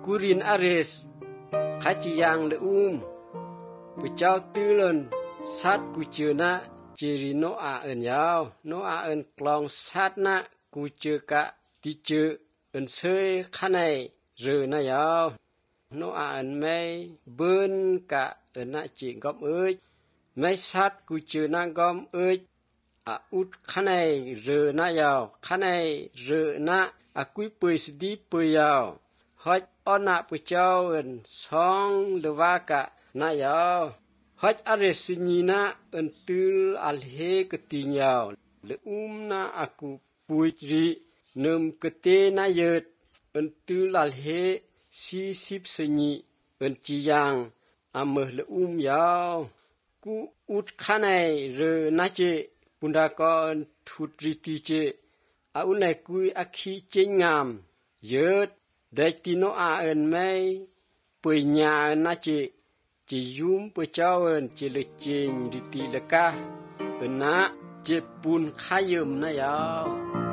กูรินอาเรสขะจิยังเลปะเจ้าตื้อเลินสัตกูเจอนะเจริโนอาเอินยาวโนอาเอินกลองสัตนะกูเจอกะติเจอเอินเซยข้าในเรนะยาวโนอาเอินไม่เบิ้นกะเอินนะจิกอมเอ้ยไม่สัตกูเจอนะกอมเอ้ยอาอุดข้าในเรนะยาวข้าในเรนะอากุยเปยสดีเปยยาวฮอดออนะปะเจ้าเอินสองเลวากะนะยาวฮอดอาเรสญีนะเอินตืลอัลเฮกติญาวเลนะอากูปุยรีนึมกเตนะเยดเอินตืลอัลเฮ40สญีเอินจียังอามเลยาวกูอุดข้าในเรนะเจปุนดากอนทุดริติเจอาอุไนกุยอาคีเจงามเยดได้ติโนอาเอินไม่ปุยญาเอินนะเจจะยุมปะเจ้าเอินเจเลจิงริติเลกาเอินนะเจปุนขายมนะยาว